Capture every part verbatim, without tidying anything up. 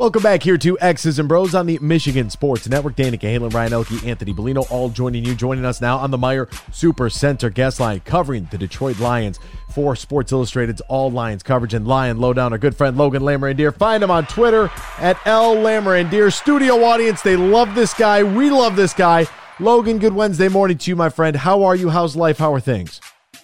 Welcome back here to X's and Bros on the Michigan Sports Network. Danica Halen, Ryan Elke, Anthony Bellino, all joining you. Joining us now on the Meijer Super Center guest line, covering the Detroit Lions for Sports Illustrated's All Lions coverage. And Lion Lowdown, our good friend Logan Lamorandier. Find him on Twitter at L Lamorandier. Studio audience, they love this guy. We love this guy. Logan, good Wednesday morning to you, my friend. How are you? How's life? How are things?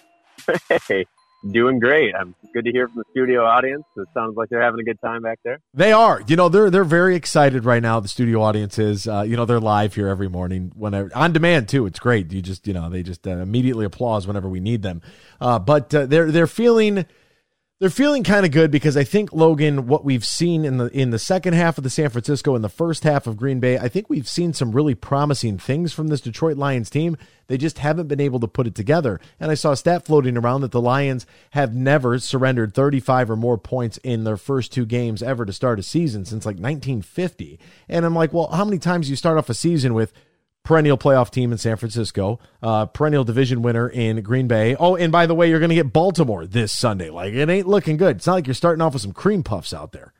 Hey. Doing great. I'm good to hear from the studio audience. It sounds like they're having a good time back there. They are. You know, they're they're very excited right now. The studio audience is. Uh, you know, they're live here every morning, whenever on demand too. It's great. You just you know they just uh, immediately applause whenever we need them. Uh, but uh, they're they're feeling. They're feeling kind of good because I think, Logan, what we've seen in the in the second half of the San Francisco and the first half of Green Bay, I think we've seen some really promising things from this Detroit Lions team. They just haven't been able to put it together. And I saw a stat floating around that the Lions have never surrendered thirty-five or more points in their first two games ever to start a season since like nineteen fifty. And I'm like, well, how many times do you start off a season with perennial playoff team in San Francisco, uh, perennial division winner in Green Bay. Oh, and by the way, you're going to get Baltimore this Sunday. Like, it ain't looking good. It's not like you're starting off with some cream puffs out there.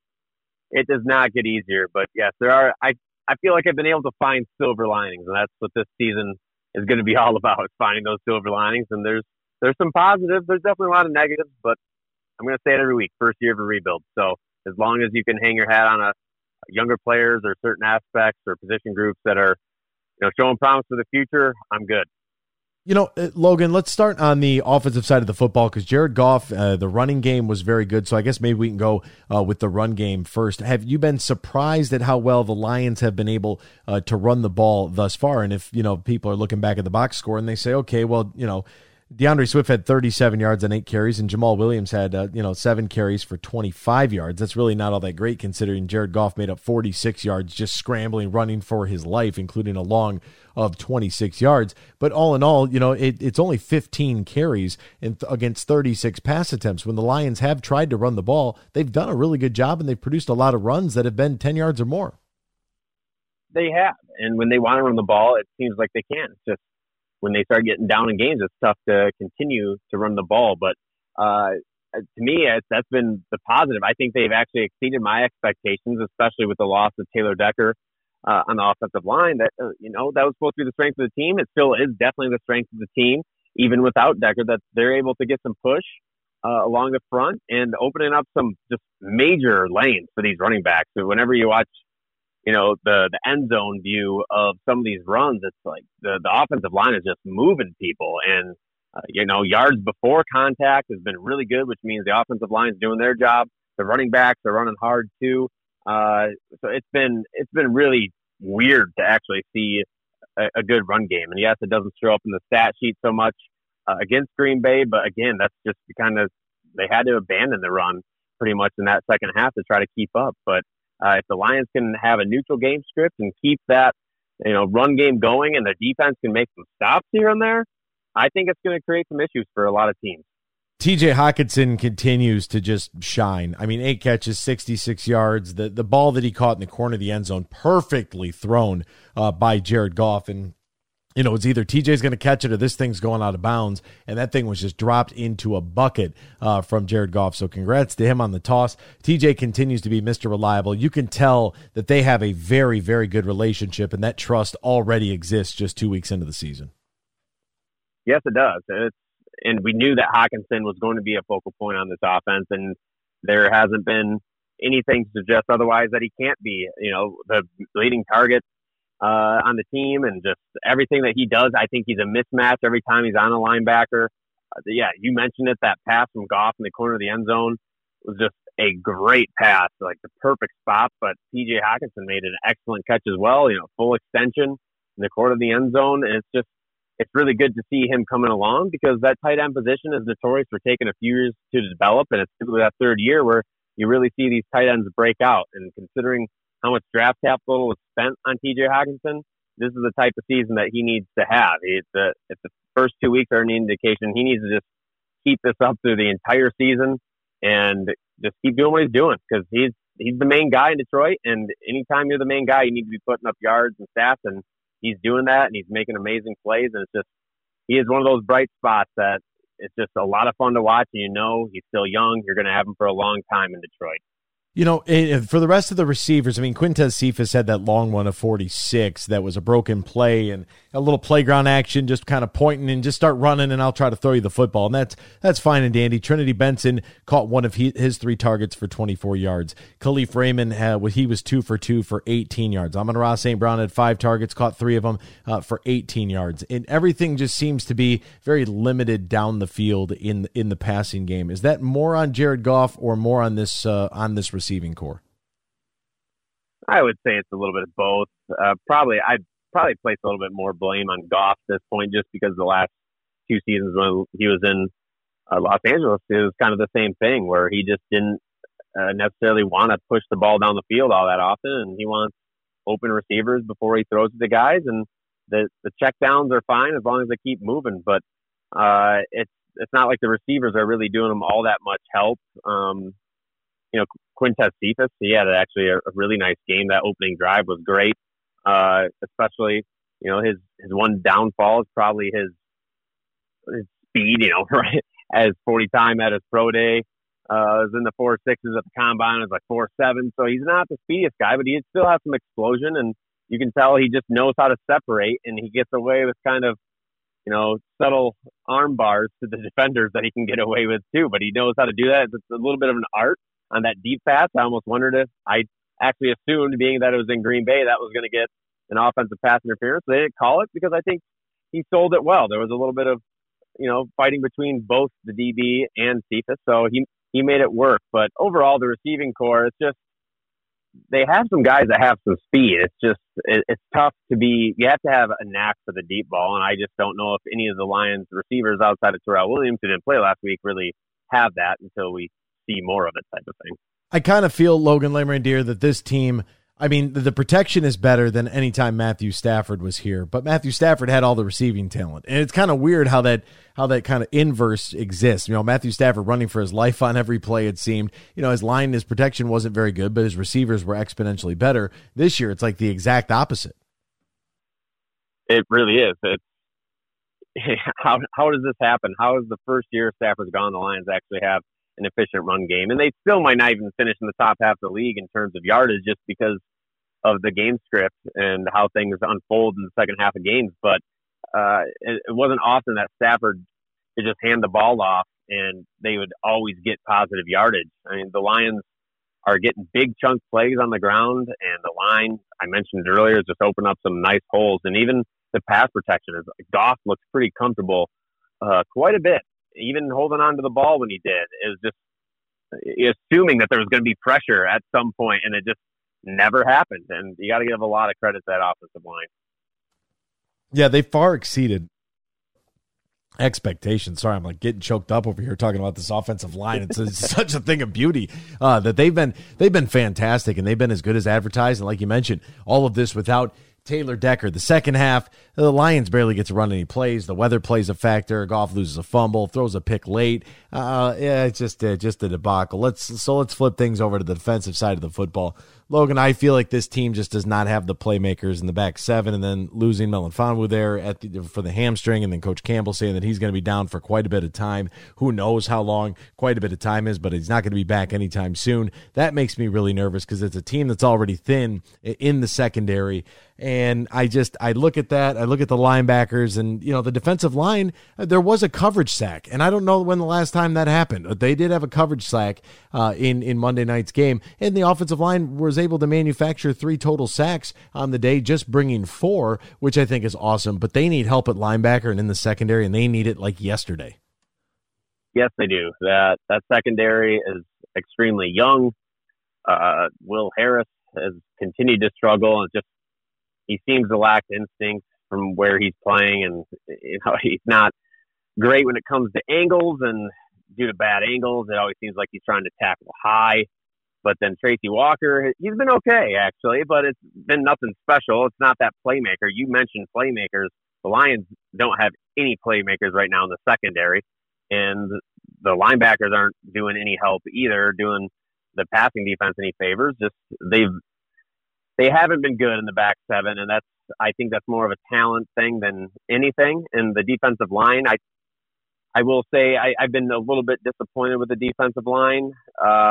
It does not get easier, but yes, there are. I, I feel like I've been able to find silver linings, and that's what this season is going to be all about, is finding those silver linings. And there's there's some positives. There's definitely a lot of negatives, but I'm going to say it every week, first year of a rebuild. So as long as you can hang your hat on a younger players or certain aspects or position groups that are, you know, showing promise for the future, I'm good. You know, uh, Logan, let's start on the offensive side of the football because Jared Goff, uh, the running game was very good. So I guess maybe we can go uh, with the run game first. Have you been surprised at how well the Lions have been able uh, to run the ball thus far? And if, you know, people are looking back at the box score and they say, okay, well, you know, DeAndre Swift had thirty-seven yards on eight carries, and Jamal Williams had uh, you know seven carries for twenty-five yards. That's really not all that great considering Jared Goff made up forty-six yards just scrambling, running for his life, including a long of twenty-six yards. But all in all, you know, it, it's only fifteen carries in, against thirty-six pass attempts. When the Lions have tried to run the ball, they've done a really good job, and they've produced a lot of runs that have been ten yards or more. They have, and when they want to run the ball, it seems like they can. It's just when they start getting down in games, it's tough to continue to run the ball. But uh, to me, it's, that's been the positive. I think they've actually exceeded my expectations, especially with the loss of Taylor Decker uh, on the offensive line. That uh, you know that was supposed to be the strength of the team. It still is definitely the strength of the team, even without Decker. That they're able to get some push uh, along the front and opening up some just major lanes for these running backs. So whenever you watch, you know, the, the end zone view of some of these runs, it's like the, the offensive line is just moving people. And, uh, you know, yards before contact has been really good, which means the offensive line is doing their job. The running backs are running hard too. Uh, so it's been, it's been really weird to actually see a, a good run game. And yes, it doesn't show up in the stat sheet so much uh, against Green Bay, but again, that's just kind of, they had to abandon the run pretty much in that second half to try to keep up. But Uh, if the Lions can have a neutral game script and keep that, you know, run game going, and the defense can make some stops here and there, I think it's going to create some issues for a lot of teams. T J Hockenson continues to just shine. I mean, eight catches, sixty-six yards. The the ball that he caught in the corner of the end zone, perfectly thrown uh, by Jared Goff. And you know, it's either T J's going to catch it or this thing's going out of bounds, and that thing was just dropped into a bucket uh, from Jared Goff. So congrats to him on the toss. T J continues to be Mister Reliable. You can tell that they have a very, very good relationship, and that trust already exists just two weeks into the season. Yes, it does. It's, and we knew that Hockenson was going to be a focal point on this offense, and there hasn't been anything to suggest otherwise that he can't be. You know, the leading target Uh, on the team, and just everything that he does, I think he's a mismatch every time he's on a linebacker. Uh, yeah, you mentioned it, that pass from Goff in the corner of the end zone was just a great pass, like the perfect spot, but T J Hockenson made an excellent catch as well, you know, full extension in the corner of the end zone, and it's just, it's really good to see him coming along because that tight end position is notorious for taking a few years to develop, and it's typically that third year where you really see these tight ends break out, and considering how much draft capital was spent on T J Hockenson, this is the type of season that he needs to have. It's the, if the first two weeks are an indication, he needs to just keep this up through the entire season and just keep doing what he's doing because he's he's the main guy in Detroit. And anytime you're the main guy, you need to be putting up yards and stats. And he's doing that, and he's making amazing plays. And it's just he is one of those bright spots that it's just a lot of fun to watch. And you know he's still young. You're going to have him for a long time in Detroit. You know, for the rest of the receivers, I mean, Quintez Cephas had that long one of forty-six that was a broken play and a little playground action, just kind of pointing and just start running, and I'll try to throw you the football. And that's that's fine and dandy. Trinity Benson caught one of he, his three targets for twenty-four yards. Khalif Raymond, had, he was two for two for eighteen yards. Amon-Ra Saint Brown had five targets, caught three of them uh, for eighteen yards. And everything just seems to be very limited down the field in, in the passing game. Is that more on Jared Goff or more on this uh, on this receiving core? I would say it's a little bit of both. Uh, probably, I'd probably place a little bit more blame on Goff at this point, just because the last two seasons when he was in uh, Los Angeles, it was kind of the same thing where he just didn't uh, necessarily want to push the ball down the field all that often, and he wants open receivers before he throws it to guys, and the the check downs are fine as long as they keep moving, but uh, it's it's not like the receivers are really doing them all that much help. Um, you know, Quintez Cephas, he had actually a, a really nice game. That opening drive was great, uh, especially, you know, his, his one downfall is probably his, his speed, you know, right? As forty time at his pro day, uh, was in the four sixes at the combine, it was like four seven. So he's not the speediest guy, but he still has some explosion, and you can tell he just knows how to separate, and he gets away with kind of, you know, subtle arm bars to the defenders that he can get away with too, but he knows how to do that. It's a little bit of an art on that deep pass. I almost wondered if I actually assumed, being that it was in Green Bay, that was going to get an offensive pass interference. They didn't call it because I think he sold it well. There was a little bit of, you know, fighting between both the D B and Cephas, so he he made it work. But overall, the receiving core, it's just, they have some guys that have some speed. It's just, it, it's tough to be, you have to have a knack for the deep ball, and I just don't know if any of the Lions receivers outside of Terrell Williams, who didn't play last week, really have that until we see more of it, type of thing. I kind of feel, Logan Lamorandier, that this team, I mean, the, the protection is better than any time Matthew Stafford was here, but Matthew Stafford had all the receiving talent, and it's kind of weird how that how that kind of inverse exists. You know, Matthew Stafford running for his life on every play, it seemed. You know, his line, his protection wasn't very good, but his receivers were exponentially better. This year, it's like the exact opposite. It really is. It's, how how does this happen? How is the first year Stafford's gone, the Lions actually have an efficient run game? And they still might not even finish in the top half of the league in terms of yardage, just because of the game script and how things unfold in the second half of games. But uh, it, it wasn't often that Stafford could just hand the ball off and they would always get positive yardage. I mean, the Lions are getting big chunk plays on the ground, and the line, I mentioned earlier, is just open up some nice holes. And even the pass protection is, Goff looks pretty comfortable uh, quite a bit, even holding on to the ball when he did. It was just assuming that there was going to be pressure at some point, and it just never happened. And you got to give a lot of credit to that offensive line. Yeah, they far exceeded expectations. Sorry, I'm like getting choked up over here talking about this offensive line. It's, a, such a thing of beauty uh, that they've been they've been fantastic, and they've been as good as advertised. And like you mentioned, all of this without Taylor Decker. The second half, the Lions barely get to run any plays. The weather plays a factor. Goff loses a fumble, throws a pick late. Uh, yeah, it's just uh, just a debacle. Let's so let's flip things over to the defensive side of the football. Logan, I feel like this team just does not have the playmakers in the back seven, and then losing Melifonwu there at the, for the hamstring, and then Coach Campbell saying that he's going to be down for quite a bit of time. Who knows how long quite a bit of time is, but he's not going to be back anytime soon. That makes me really nervous because it's a team that's already thin in the secondary. And I just, I look at that, I look at the linebackers, and, you know, the defensive line, there was a coverage sack. And I don't know when the last time that happened. They did have a coverage sack uh, in, in Monday night's game. And the offensive line was able to manufacture three total sacks on the day, just bringing four, which I think is awesome. But they need help at linebacker and in the secondary, and they need it like yesterday. Yes, they do. That, that secondary is extremely young. Uh, Will Harris has continued to struggle, and just, he seems to lack instinct from where he's playing, and you know, he's not great when it comes to angles, and due to bad angles, it always seems like he's trying to tackle high. But then Tracy Walker, he's been okay, actually, but it's been nothing special. It's not that playmaker. You mentioned playmakers. The Lions don't have any playmakers right now in the secondary, and the linebackers aren't doing any help either, doing the passing defense any favors. Just they've They haven't been good in the back seven, and that's, I think that's more of a talent thing than anything. In the defensive line, I I will say I, I've been a little bit disappointed with the defensive line. Uh,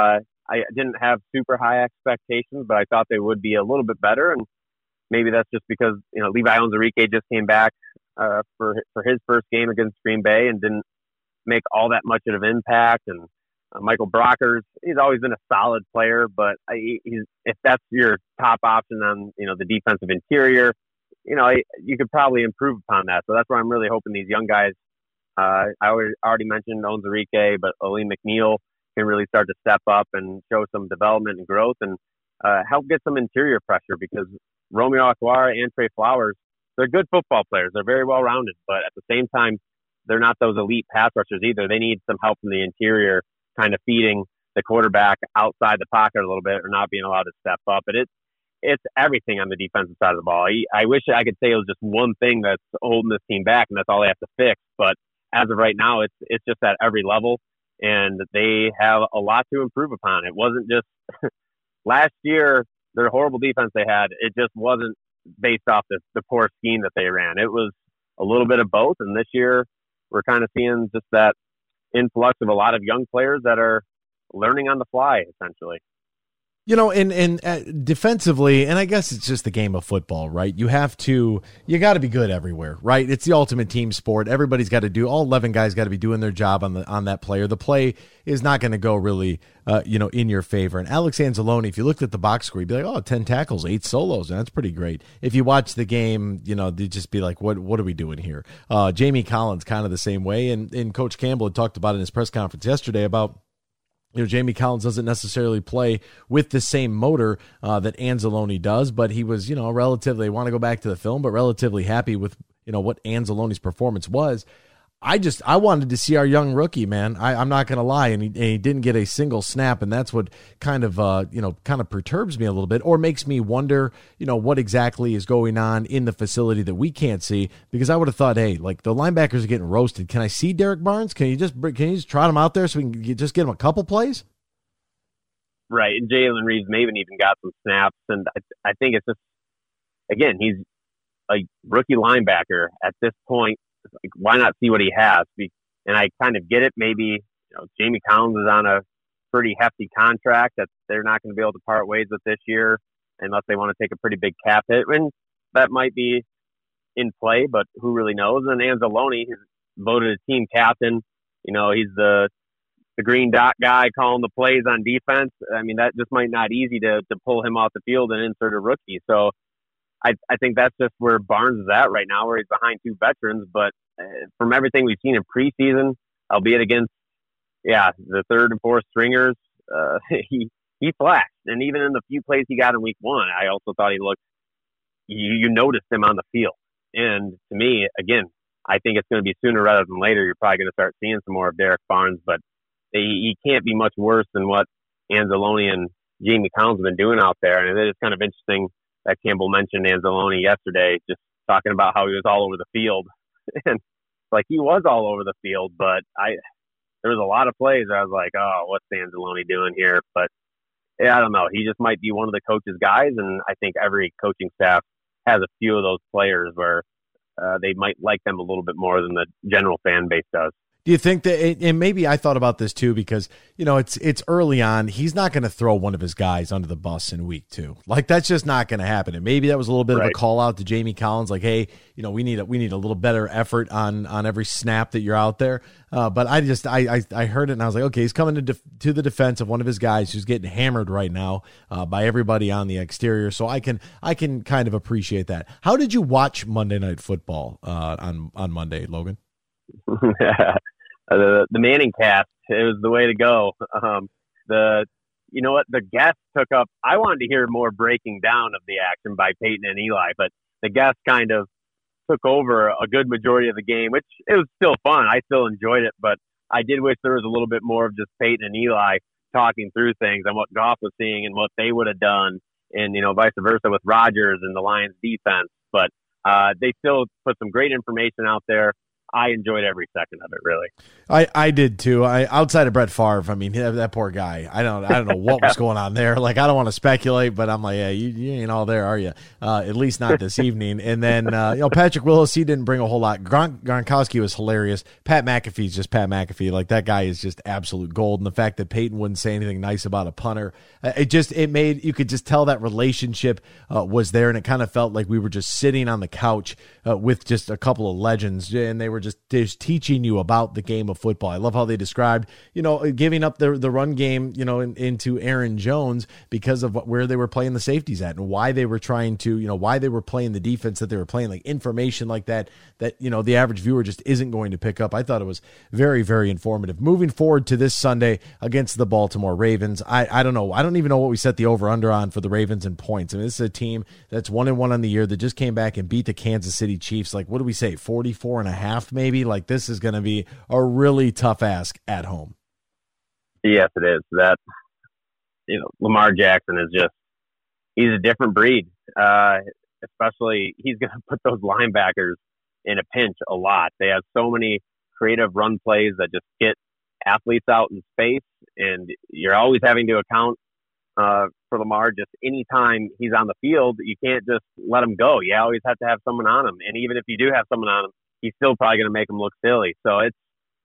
I didn't have super high expectations, but I thought they would be a little bit better. And maybe that's just because, you know, Levi Onwuzurike just came back uh, for for his first game against Green Bay and didn't make all that much of an impact. And uh, Michael Brockers, he's always been a solid player, but I, he's, if that's your top option on, you know, the defensive interior, you know, you could probably improve upon that. So that's why I'm really hoping these young guys, uh, I already mentioned Onwuzurike, but Alim McNeill can really start to step up and show some development and growth and uh, help get some interior pressure, because Romeo Okwara and Trey Flowers, they're good football players. They're very well-rounded, but at the same time, they're not those elite pass rushers either. They need some help from the interior, kind of feeding the quarterback outside the pocket a little bit or not being allowed to step up. But it's, it's everything on the defensive side of the ball. I, I wish I could say it was just one thing that's holding this team back and that's all they have to fix. But as of right now, it's it's just at every level, and they have a lot to improve upon. It wasn't just last year, their horrible defense they had, it just wasn't based off the, the poor scheme that they ran. It was a little bit of both, and this year we're kind of seeing just that influx of a lot of young players that are learning on the fly, essentially. You know, and, and uh, defensively, and I guess it's just the game of football, right? You have to, you got to be good everywhere, right? It's the ultimate team sport. Everybody's got to do, all eleven guys got to be doing their job on the on that player. The play is not going to go really, uh, you know, in your favor. And Alex Anzalone, if you looked at the box score, you'd be like, oh, ten tackles, eight solos, and that's pretty great. If you watch the game, you know, you'd just be like, what what are we doing here? Uh, Jamie Collins, kind of the same way. And, and Coach Campbell had talked about it in his press conference yesterday about, you know, Jamie Collins doesn't necessarily play with the same motor uh, that Anzalone does, but he was, you know, relatively, I want to go back to the film, but relatively happy with, you know, what Anzalone's performance was. I just, I wanted to see our young rookie, man. I, I'm not going to lie. And he, and he didn't get a single snap. And that's what kind of, uh, you know, kind of perturbs me a little bit, or makes me wonder, you know, what exactly is going on in the facility that we can't see, because I would have thought, hey, like the linebackers are getting roasted. Can I see Derek Barnes? Can you just, can you just trot him out there so we can just get him a couple plays? Right. And Jalen Reeves-Maven even got some snaps. And I, I think it's just, again, he's a rookie linebacker at this point. Like, why not see what he has? And I kind of get it. Maybe, you know, Jamie Collins is on a pretty hefty contract that they're not going to be able to part ways with this year unless they want to take a pretty big cap hit. And that might be in play, but who really knows? And Anzalone, he's voted a team captain. You know, he's the the green dot guy calling the plays on defense. I mean, that just might not easy to to pull him off the field and insert a rookie. So I, I think that's just where Barnes is at right now, where he's behind two veterans. But uh, from everything we've seen in preseason, albeit against, yeah, the third and fourth stringers, uh, he he flashed. And even in the few plays he got in week one, I also thought he looked, you, you noticed him on the field. And to me, again, I think it's going to be sooner rather than later. You're probably going to start seeing some more of Derek Barnes, but he, he can't be much worse than what Anzalone and Jamie Collins have been doing out there. And it is kind of interesting that Campbell mentioned Anzalone yesterday, just talking about how he was all over the field. And like, he was all over the field, but I there was a lot of plays where I was like, oh, what's Anzalone doing here? But yeah, I don't know. He just might be one of the coach's guys, and I think every coaching staff has a few of those players where uh, they might like them a little bit more than the general fan base does. Do you think that, and maybe I thought about this too, because, you know, it's it's early on. He's not going to throw one of his guys under the bus in week two. Like, that's just not going to happen. And maybe that was a little bit right. of a call out to Jamie Collins, like, hey, you know, we need a, we need a little better effort on on every snap that you're out there. Uh, but I just I, I I heard it and I was like, okay, he's coming to def- to the defense of one of his guys who's getting hammered right now uh, by everybody on the exterior. So I can I can kind of appreciate that. How did you watch Monday Night Football uh, on on Monday, Logan? The the Manning cast, it was the way to go. Um, the you know what the guests took up. I wanted to hear more breaking down of the action by Peyton and Eli, but the guests kind of took over a good majority of the game, which it was still fun. I still enjoyed it, but I did wish there was a little bit more of just Peyton and Eli talking through things and what Goff was seeing and what they would have done, and you know vice versa with Rodgers and the Lions defense. But uh, they still put some great information out there. I enjoyed every second of it, really. I, I did too. I outside of Brett Favre, I mean that, that poor guy. I don't I don't know what was going on there. Like I don't want to speculate, but I'm like, yeah, you, you ain't all there, are you? Uh, at least not this evening. And then uh, you know Patrick Willis, he didn't bring a whole lot. Gron- Gronkowski was hilarious. Pat McAfee's just Pat McAfee. Like that guy is just absolute gold. And the fact that Peyton wouldn't say anything nice about a punter, uh, it just it made you could just tell that relationship uh, was there, and it kind of felt like we were just sitting on the couch uh, with just a couple of legends, and they were just just teaching you about the game of football. I love how they described, you know, giving up the the run game, you know, in, into Aaron Jones because of what, where they were playing the safeties at and why they were trying to, you know, why they were playing the defense that they were playing, like information like that, that, you know, the average viewer just isn't going to pick up. I thought it was very, very informative. Moving forward to this Sunday against the Baltimore Ravens, I, I don't know. I don't even know what we set the over-under on for the Ravens in points. I mean, this is a team that's one and one on the year that just came back and beat the Kansas City Chiefs. Like, what do we say, forty-four and a half maybe? Like, this is going to be a really tough ask at home. Yes, it is. That, you know, Lamar Jackson is just, he's a different breed. Uh, especially, he's going to put those linebackers in a pinch a lot. They have so many creative run plays that just get athletes out in space, and you're always having to account uh, for Lamar. Just anytime he's on the field, you can't just let him go. You always have to have someone on him, and even if you do have someone on him, he's still probably going to make him look silly. So it's,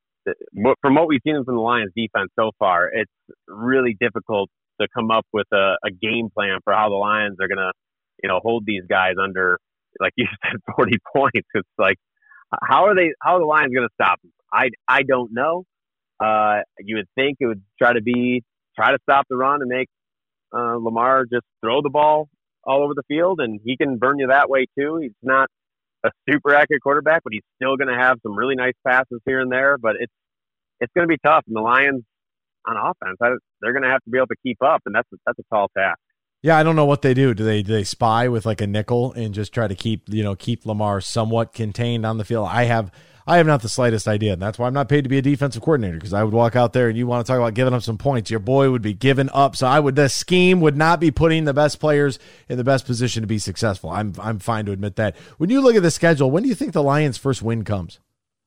from what we've seen from the Lions defense so far, it's really difficult to come up with a, a game plan for how the Lions are going to, you know, hold these guys under, like you said, forty points. It's like, how are they, how are the Lions going to stop them? I, I don't know. Uh, you would think it would try to be, try to stop the run and make uh, Lamar just throw the ball all over the field, and he can burn you that way too. He's not a super accurate quarterback, but he's still going to have some really nice passes here and there. But it's it's going to be tough, and the Lions on offense, they're going to have to be able to keep up, and that's that's a tall task. Yeah, I don't know what they do. Do they do they spy with like a nickel and just try to keep you know keep Lamar somewhat contained on the field? I have I have not the slightest idea, and that's why I'm not paid to be a defensive coordinator, because I would walk out there and you want to talk about giving up some points, your boy would be giving up. So I would the scheme would not be putting the best players in the best position to be successful. I'm I'm fine to admit that. When you look at the schedule, when do you think the Lions' first win comes?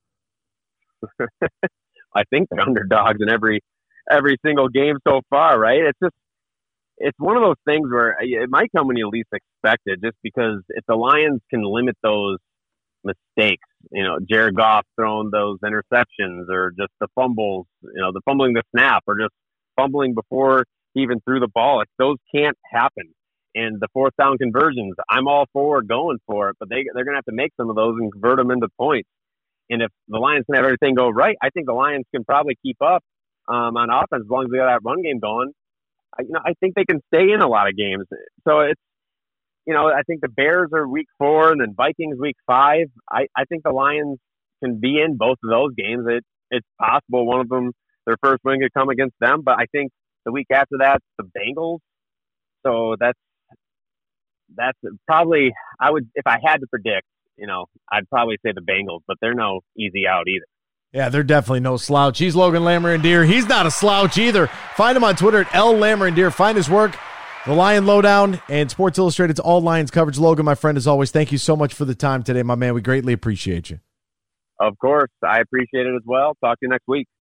I think they're underdogs in every every single game so far, right? It's just it's one of those things where it might come when you least expect it, just because if the Lions can limit those mistakes, you know, Jared Goff throwing those interceptions, or just the fumbles, you know, the fumbling the snap, or just fumbling before he even threw the ball. If those can't happen, and the fourth down conversions, I'm all for going for it, but they, they're going to have to make some of those and convert them into points. And if the Lions can have everything go right, I think the Lions can probably keep up um, on offense as long as they got that run game going. I, you know, I think they can stay in a lot of games. So it's, you know, I think the Bears are week four and then Vikings week five. I, I think the Lions can be in both of those games. It, it's possible one of them, their first win could come against them, but I think the week after that, the Bengals. So that's, that's probably, I would, if I had to predict, you know, I'd probably say the Bengals, but they're no easy out either. Yeah, they're definitely no slouch. He's Logan Lamorandier. He's not a slouch either. Find him on Twitter at L Lamorandier. Find his work, The Lion Lowdown, and Sports Illustrated's All Lions coverage. Logan, my friend, as always, thank you so much for the time today, my man. We greatly appreciate you. Of course. I appreciate it as well. Talk to you next week.